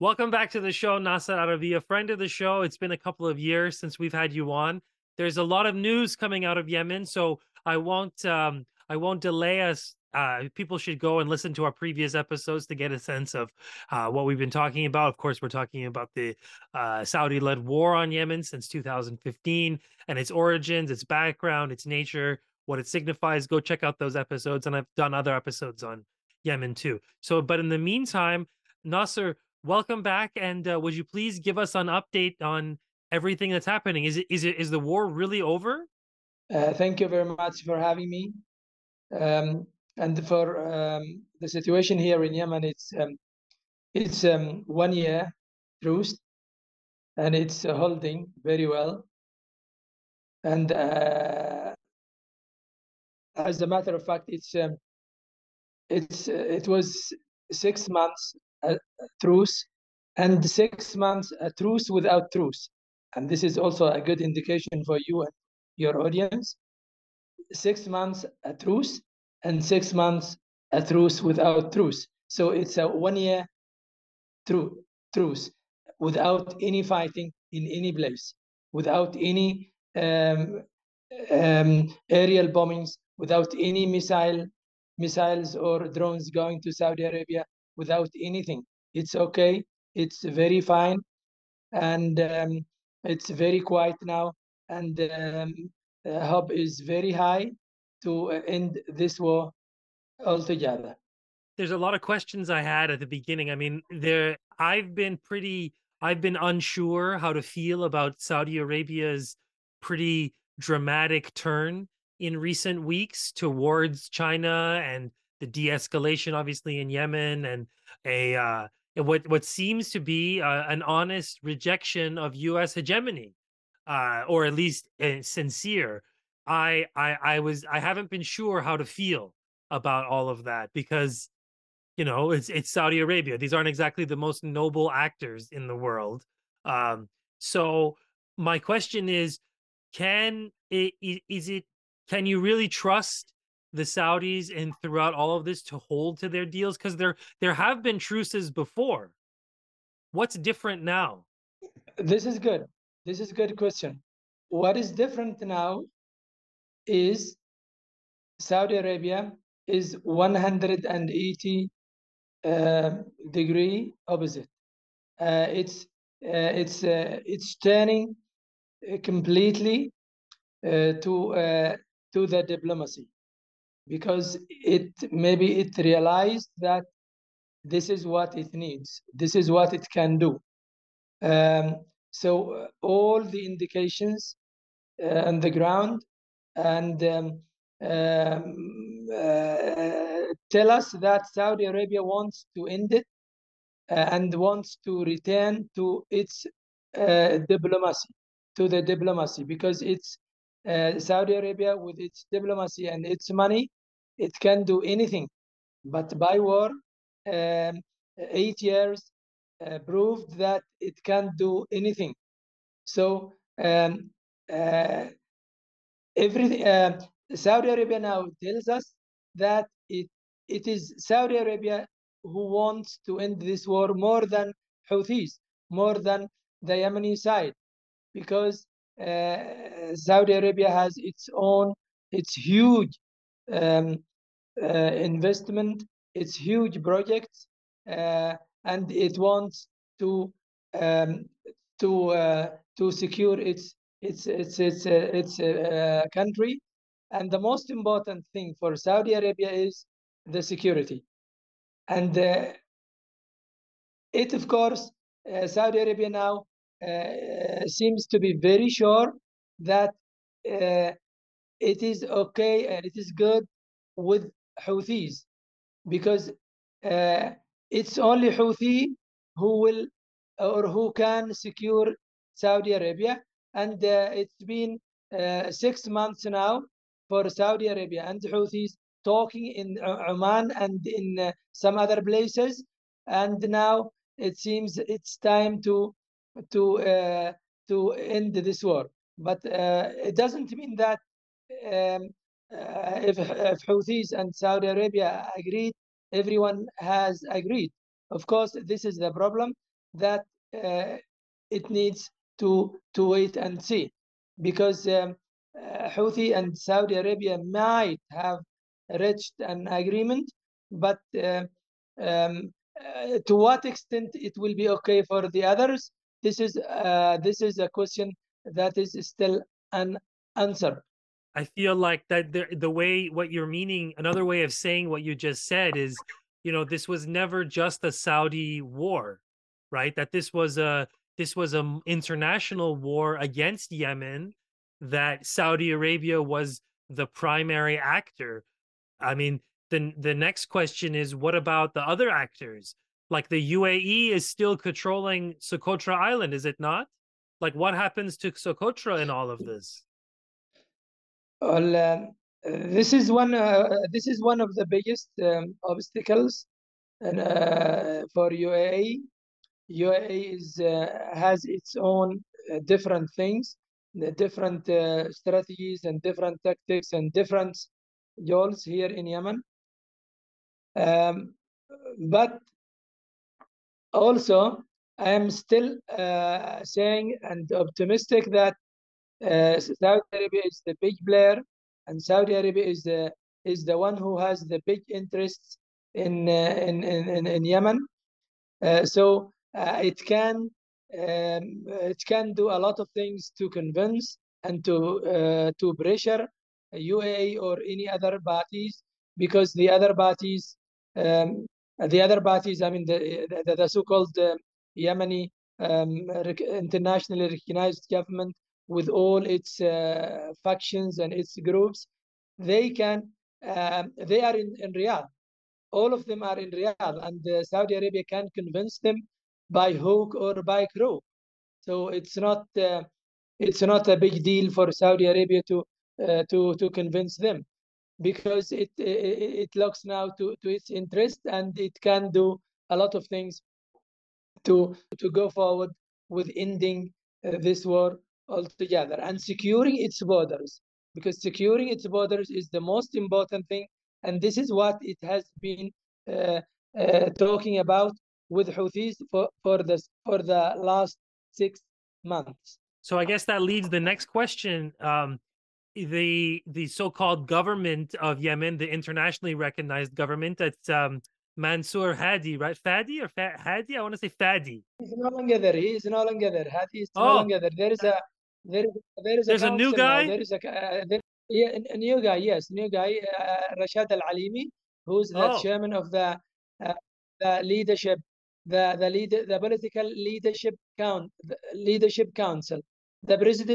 Welcome back to the show, Nasser Arabi, a friend of the show. It's been a couple of years since we've had you on. There's a lot of news coming out of Yemen, so I won't delay us. People should go and listen to our previous episodes to get a sense of what we've been talking about. Of course, we're talking about the Saudi-led war on Yemen since 2015 and its origins, its background, its nature, what it signifies. Go check out those episodes, and I've done other episodes on Yemen too. So, but in the meantime, Nasser, welcome back, and would you please give us an update on everything that's happening? Is the war really over? Thank you very much for having me. And for the situation here in Yemen, it's 1 year truce, and it's holding very well. And as a matter of fact, it was 6 months truce, and 6 months truce without truce. And this is also a good indication for you and your audience. 6 months a truce and 6 months a truce without truce. So it's a 1 year truce without any fighting in any place, without any aerial bombings, without any missiles or drones going to Saudi Arabia, without anything. It's okay. It's very fine, and it's very quiet now. And hope is very high to end this war altogether. There's a lot of questions I had at the beginning. I mean, I've been unsure how to feel about Saudi Arabia's pretty dramatic turn in recent weeks towards China and the de-escalation, obviously, in Yemen, and a what seems to be an honest rejection of U.S. hegemony, or at least sincere. I haven't been sure how to feel about all of that because it's Saudi Arabia. These aren't exactly the most noble actors in the world. So my question is, can it is it can you really trust the Saudis and throughout all of this to hold to their deals? Because there have been truces before. What's different now? This is good. This is a good question. What is different now is Saudi Arabia is 180 degree opposite. It's turning completely to the diplomacy, because it realized that this is what it needs, this is what it can do. So all the indications on the ground and tell us that Saudi Arabia wants to end it and wants to return to its diplomacy, because it's Saudi Arabia, with its diplomacy and its money, it can do anything. But by war, 8 years proved that it can't do anything. So everything Saudi Arabia now tells us that it is Saudi Arabia who wants to end this war more than Houthis, more than the Yemeni side, because Saudi Arabia has its huge investment, its huge projects, and it wants to um, to secure its country. And the most important thing for Saudi Arabia is the security. And of course, Saudi Arabia now seems to be very sure that it is okay and it is good with Houthis, because it's only Houthi who will or who can secure Saudi Arabia. And it's been 6 months now for Saudi Arabia and Houthis talking in Oman and in some other places. And now it seems it's time to end this war. But it doesn't mean that um, if Houthis and Saudi Arabia agreed, everyone has agreed. Of course, this is the problem. that it needs to wait and see, because Houthi and Saudi Arabia might have reached an agreement, but to what extent it will be okay for the others, this is a question that is still unanswered. I feel like that the way what you're meaning, another way of saying what you just said is, this was never just a Saudi war, right? That this was a international war against Yemen, that Saudi Arabia was the primary actor. I mean, the next question is, what about the other actors? Like the UAE is still controlling Socotra Island, is it not? Like, what happens to Socotra in all of this? Well, this is one of the biggest obstacles for UAE. UAE has its own different things, the different strategies and different tactics and different goals here in Yemen. But also, I am still saying and optimistic that Saudi Arabia is the big player, and Saudi Arabia is the one who has the big interests in Yemen. So it can do a lot of things to convince and to pressure UAE or any other parties, because the other parties, I mean the so-called Yemeni internationally recognized government with all its factions and its groups, they are in Riyadh. All of them are in Riyadh, and Saudi Arabia can convince them by hook or by crook. So it's not a big deal for Saudi Arabia to convince them, because it looks now to its interest, and it can do a lot of things to go forward with ending this war altogether and securing its borders, because securing its borders is the most important thing, and this is what it has been talking about with Houthis for the last 6 months. So I guess that leads the next question. The so-called government of Yemen, the internationally recognized government, that's Mansour Hadi, right? Fadi or Hadi? I want to say Fadi. He's no longer there. He is no longer there. Hadi is no Oh, longer there. There is a there's a new council now. guy. There is a new guy. Yes, new guy, Rashad Al Alimi, who's the Oh, chairman of the leadership, the political leadership council, the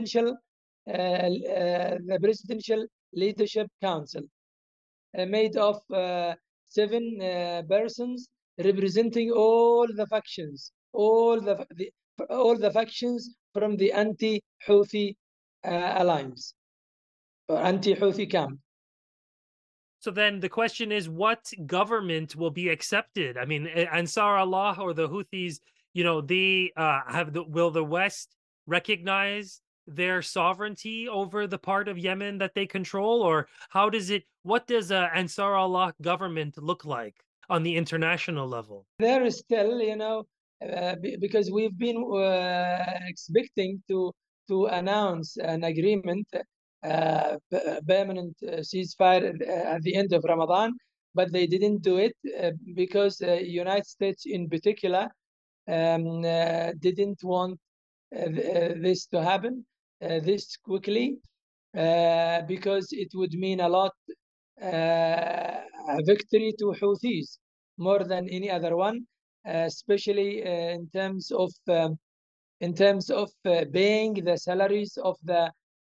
presidential leadership council, made of 7 persons representing all the factions, all the factions from the anti-Houthi alliance or anti-Houthi camp. so then the question is, what government will be accepted? I mean, Ansar Allah or the Houthis, they will the West recognize their sovereignty over the part of Yemen that they control, or what does Ansar Allah government look like on the international level? There is still, because we've been expecting to announce an agreement, permanent ceasefire at the end of Ramadan, but they didn't do it because the United States in particular didn't want this to happen this quickly, because it would mean a lot, a victory to Houthis more than any other one, especially in terms of paying the salaries of the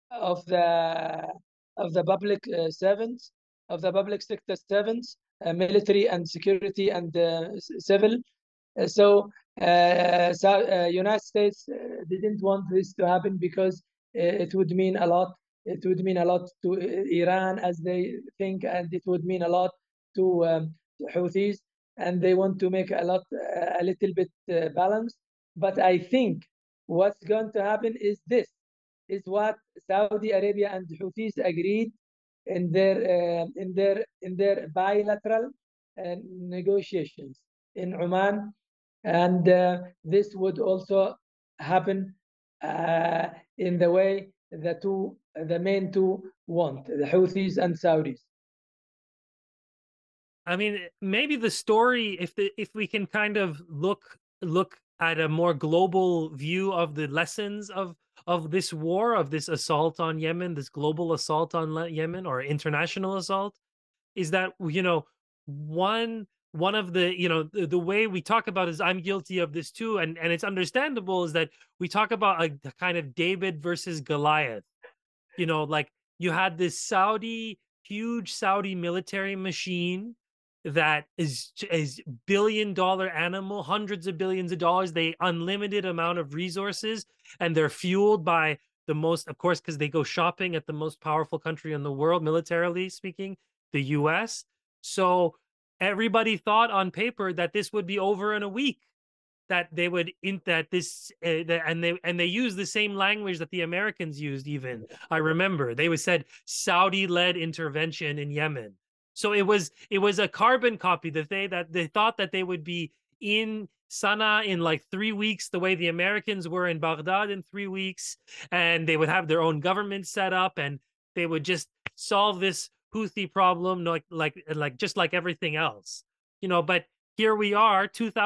public servants, of the public sector servants, military and security and civil. So United States didn't want this to happen, because it would mean a lot. It would mean a lot to Iran, as they think, and it would mean a lot to Houthis, and they want to make a little bit balanced. But I think what's going to happen is what Saudi Arabia and Houthis agreed in their bilateral negotiations in Oman And this would also happen in the way the main two want, the Houthis and Saudis. I mean, maybe the story, if we can kind of look at a more global view of the lessons of this war, of this assault on Yemen, this global assault on Yemen, or international assault, is that, one of the, the way we talk about is, I'm guilty of this too, and it's understandable, is that we talk about a kind of David versus Goliath. Like, you had this huge Saudi military machine that is billion-dollar animal, hundreds of billions of dollars. They unlimited amount of resources, and they're fueled by the most, of course, because they go shopping at the most powerful country in the world, militarily speaking, the US. So everybody thought on paper that this would be over in a week, that they would that this and they use the same language that the Americans used. Even I remember they said Saudi-led intervention in Yemen. So it was a carbon copy that they thought that they would be in Sana'a in like 3 weeks, the way the Americans were in Baghdad in 3 weeks, and they would have their own government set up, and they would just solve this Houthi problem like just like everything else. But here we are,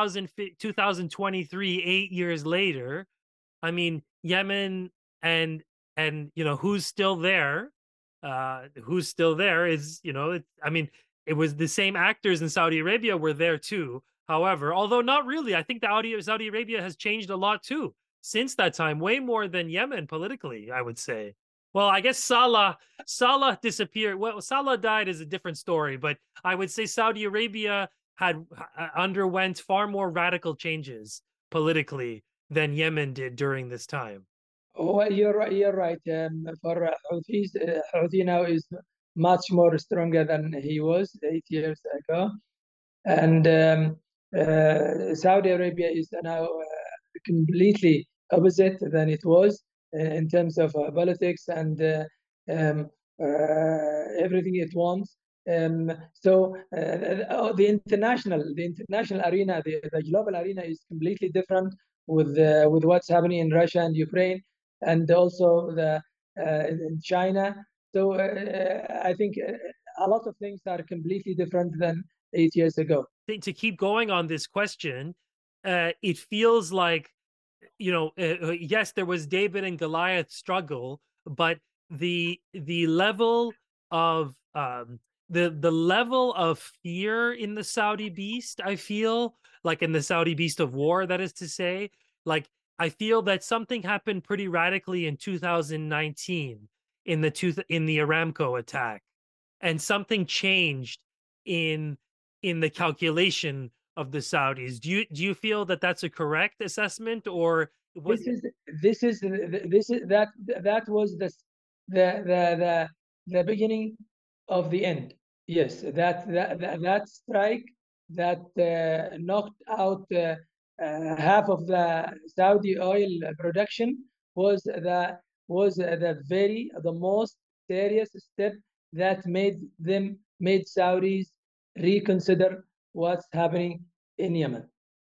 2023, 8 years later. I mean, Yemen, and who's still there? Who's still there is, I mean, it was the same actors in Saudi Arabia were there too. However, although not really, I think Saudi Arabia has changed a lot too since that time, way more than Yemen politically, I would say. Well, I guess Salah disappeared. Well, Salah died is a different story, but I would say Saudi Arabia had underwent far more radical changes politically than Yemen did during this time. Well, you're right. You're right. For Houthis, Houthi now is much more stronger than he was 8 years ago, and Saudi Arabia is now completely opposite than it was in terms of politics and um, everything it wants. So the international arena, the global arena is completely different with what's happening in Russia and Ukraine, and also in China. So I think a lot of things are completely different than 8 years ago. To keep going on this question, it feels like, yes, there was David and Goliath struggle, but the level of the level of fear in the Saudi beast, I feel like, in the Saudi beast of war, that is to say, like, I feel that something happened pretty radically in 2019 in the Aramco attack, and something changed in the calculation of the Saudis. Do you feel that that's a correct assessment, or what? That was the beginning of the end. Yes, that strike that knocked out half of the Saudi oil production was the most serious step that made Saudis reconsider what's happening in Yemen.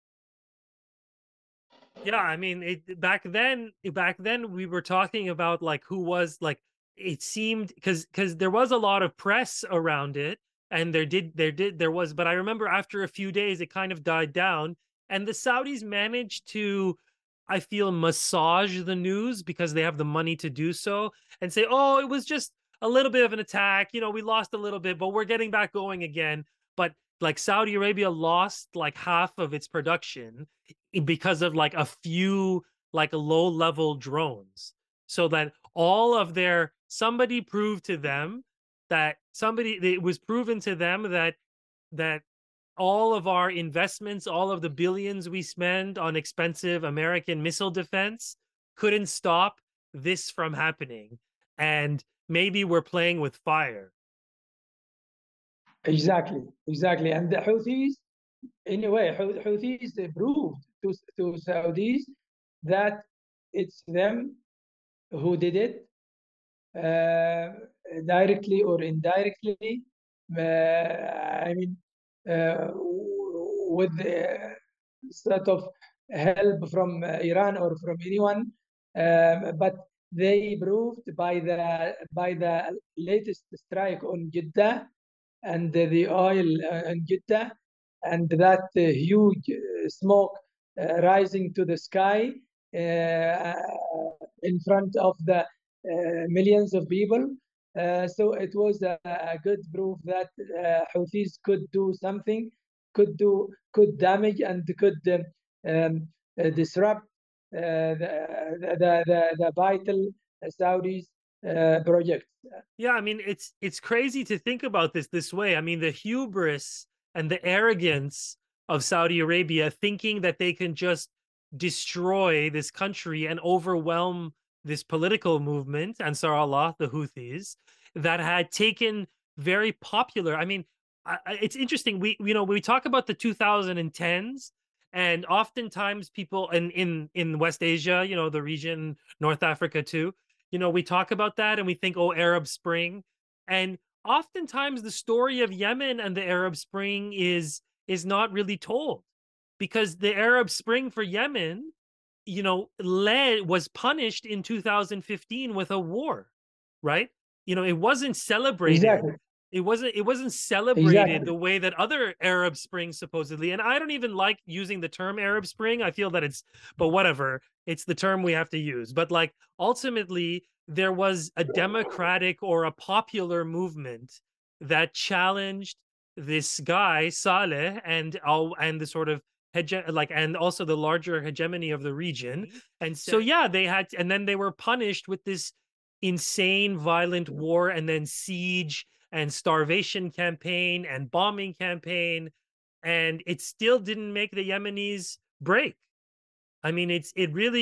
Yeah, I mean, back then we were talking about, like, who was, like, it seemed, because there was a lot of press around it, and there was, but I remember after a few days it kind of died down, and the Saudis managed to, I feel, massage the news because they have the money to do so, and say, oh, it was just a little bit of an attack, we lost a little bit, but we're getting back going again. But like, Saudi Arabia lost like half of its production because of like a few like low level drones, so that all of their somebody proved to them that somebody it was proven to them that all of our investments, all of the billions we spend on expensive American missile defense, couldn't stop this from happening, and maybe we're playing with fire. Exactly. And the Houthis, anyway, Houthis, they proved to Saudis that it's them who did it, directly or indirectly. I mean, with sort of help from Iran or from anyone, but they proved by the latest strike on Jeddah and the oil in Jeddah, and that huge smoke rising to the sky in front of the millions of people. So it was a good proof that Houthis could do something, could damage and could disrupt the vital Saudis projects. Yeah, I mean it's crazy to think about this way. I mean the hubris and the arrogance of Saudi Arabia thinking that they can just destroy this country and overwhelm this political movement, Ansar Allah, the Houthis, that had taken very popular. I mean, it's interesting. We talk about the 2010s, and oftentimes people in West Asia, the region, North Africa too, we talk about that and we think, oh, Arab Spring. And oftentimes the story of Yemen and the Arab Spring is not really told, because the Arab Spring for Yemen, was punished in 2015 with a war, right? It wasn't celebrated. Exactly. It wasn't celebrated the way that other Arab Springs supposedly. And I don't even like using the term Arab Spring. I feel that but whatever, it's the term we have to use. But like ultimately, there was a democratic or a popular movement that challenged this guy Saleh and the sort of and also the larger hegemony of the region. And so yeah, and then they were punished with this insane violent war and then siege and starvation campaign and bombing campaign, and it still didn't make the Yemenis break. I mean, it's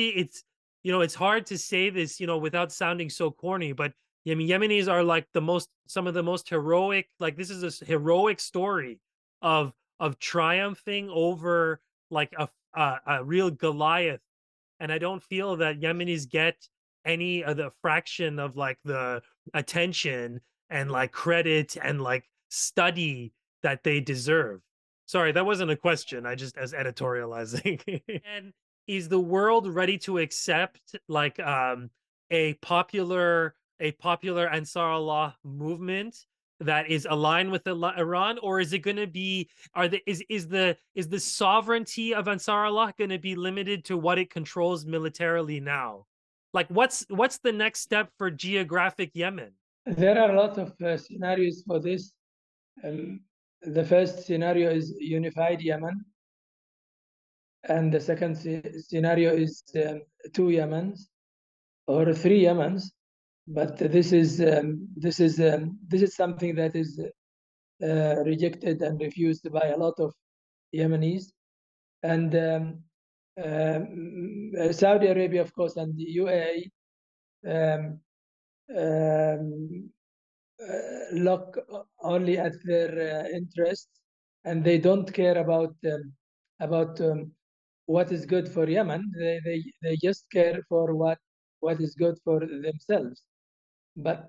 hard to say this, without sounding so corny, but I mean, Yemenis are like some of the most heroic, like this is a heroic story of triumphing over like a real Goliath. And I don't feel that Yemenis get any of the fraction of like the attention and like credit and like study that they deserve. Sorry, that wasn't a question. I just as editorializing. And is the world ready to accept like a popular Ansar Allah movement that is aligned with Iran, or is it going to be is the sovereignty of Ansar Allah going to be limited to what it controls militarily now? Like what's the next step for geographic Yemen? There are a lot of scenarios for this. The first scenario is unified Yemen, and the second scenario is two Yemens or three Yemens. But this is something that is rejected and refused by a lot of Yemenis, and Saudi Arabia, of course, and the UAE look only at their interests, and they don't care about what is good for Yemen. They just care for what is good for themselves. But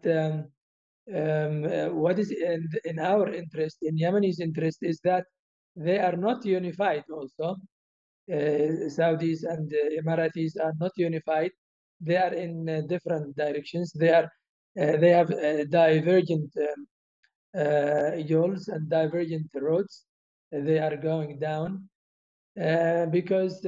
what is in our interest, in Yemeni's interest, is that they are not unified also. Saudis and Emiratis are not unified. They are in different directions. They have divergent goals and divergent roads they are going down, because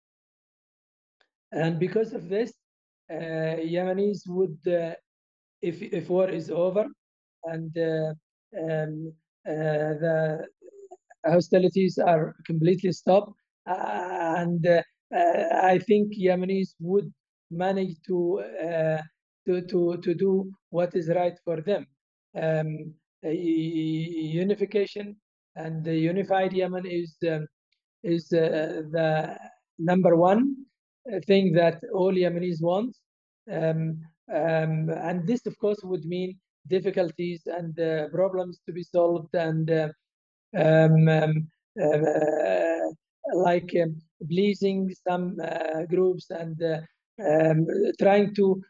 of this, Yemenis would, if war is over and the hostilities are completely stopped, and I think Yemenis would manage to do what is right for them. Unification and the unified Yemen is the number one thing that all Yemenis want. And this, of course, would mean difficulties and problems to be solved, and like pleasing some groups, and trying to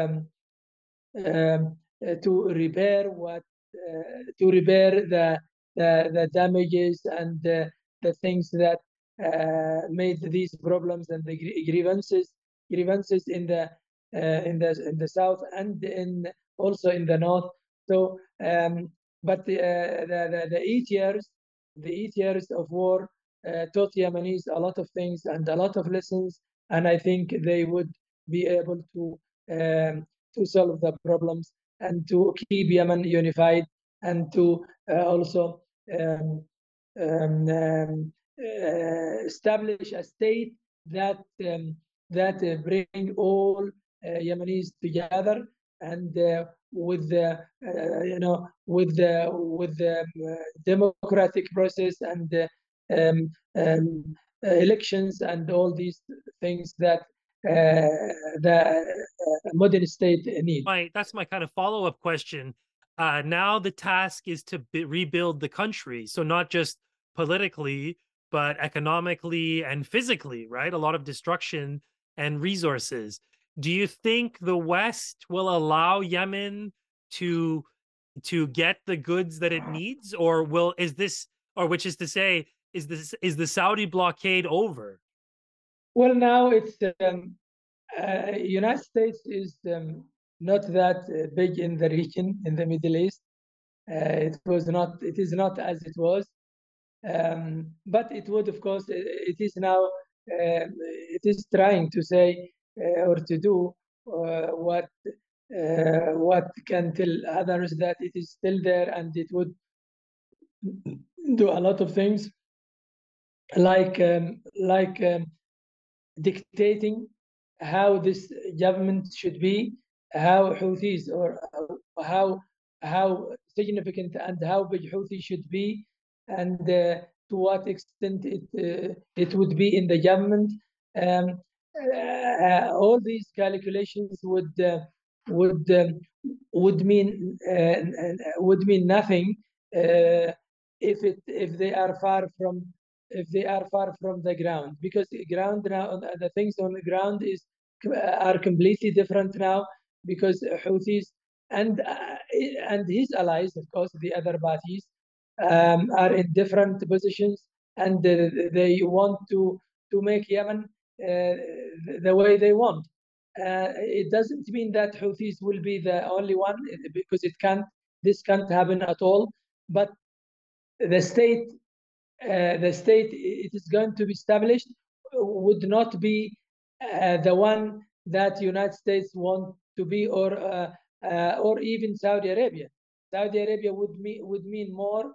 repair the damages and the things that made these problems and the grievances in the south and in also in the north. So, but the 8 years, the 8 years of war taught Yemenis a lot of things and a lot of lessons, and I think they would be able to solve the problems and to keep Yemen unified and to also um, establish a state that bring all Yemenis together and with the with the democratic process and um, um, elections and all these things that the modern state need. That's my kind of follow-up question. Now the task is to rebuild the country, so not just politically, but economically and physically, right? A lot of destruction and resources. Do you think the West will allow Yemen to get the goods that it needs, or which is to say, is the Saudi blockade over? Well, now it's United States is not that big in the region in the Middle East. It was not. It is not as it was, but it would, of course. It is now. It is trying to say or to do what can tell others that it is still there, and it would do a lot of things like dictating how this government should be, how Houthis or how significant and how big Houthi should be, and to what extent it would be in the government. Um, all these calculations would would mean nothing if they are far from the ground, because the ground now, the things on the ground are completely different now, because Houthis and his allies, of course, the other parties, are in different positions, and they want to make Yemen the way they want. It doesn't mean that Houthis will be the only one, because this can't happen at all. But the state it is going to be established would not be the one that United States want to be, or even Saudi Arabia. Saudi Arabia would mean more,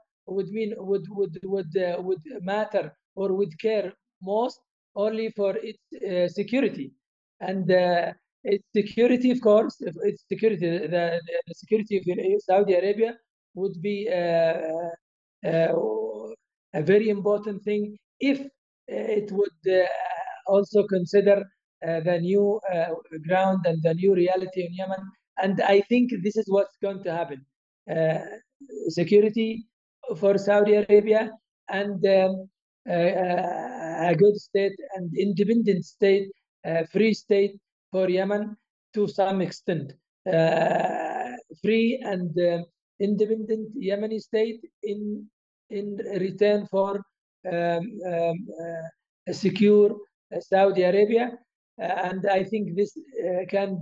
would matter or would care most only for its security, and its security, of course, if its security, the security of Saudi Arabia would be uh, a very important thing if it would also consider the new ground and the new reality in Yemen. And I think this is what's going to happen. Security for Saudi Arabia, and a good state and independent state, free state for Yemen to some extent. Free and independent Yemeni state in return for a secure Saudi Arabia, and I think this can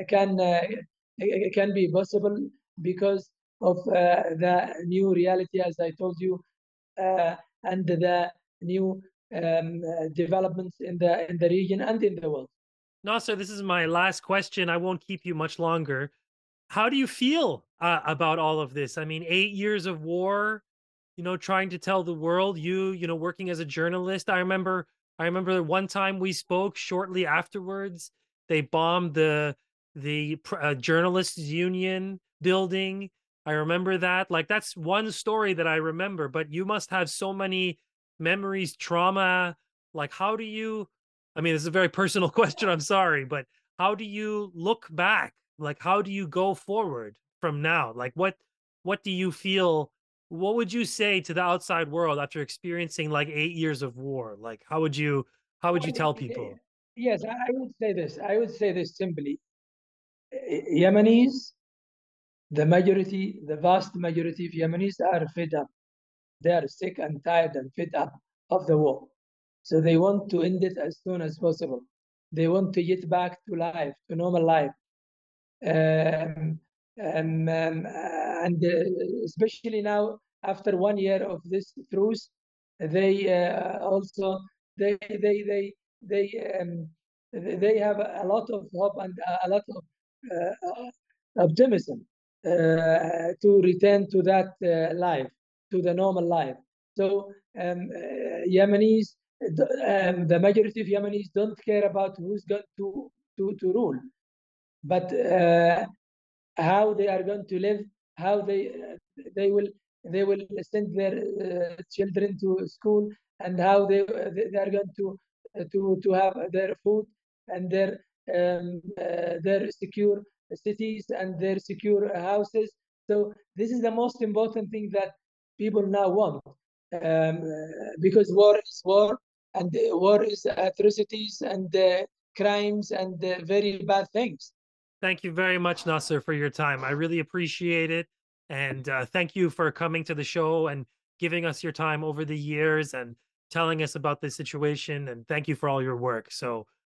be possible because of the new reality, as I told you, and the new developments in the region and in the world. Nasser, this is my last question. I won't keep you much longer. How do you feel about all of this? I mean, 8 years of war, trying to tell the world, working as a journalist. I remember one time we spoke shortly afterwards, they bombed the journalists union building. I remember that. Like, that's one story that I remember, but you must have so many memories, trauma. Like, how do you, I mean, this is a very personal question, I'm sorry, but how do you look back? Like, how do you go forward from now? Like, what do you feel? What would you say to the outside world after experiencing like 8 years of war? Like, how would you tell people? Yes, I would say this. I would say this simply. Yemenis, the vast majority of Yemenis are fed up. They are sick and tired and fed up of the war. So they want to end it as soon as possible. They want to get back to life, to normal life. Um, and especially now, after 1 year of this truce, they also they they have a lot of hope and a lot of optimism to return to that life, to the normal life. So Yemenis, the majority of Yemenis don't care about who's going to rule, but how they are going to live, how they will they will send their children to school, and how they are going to have their food and their secure cities and their secure houses. So this is the most important thing that people now want, because war is war, and war is atrocities and crimes and very bad things. Thank you very much, Nasser, for your time. I really appreciate it. And thank you for coming to the show and giving us your time over the years and telling us about this situation. And thank you for all your work. So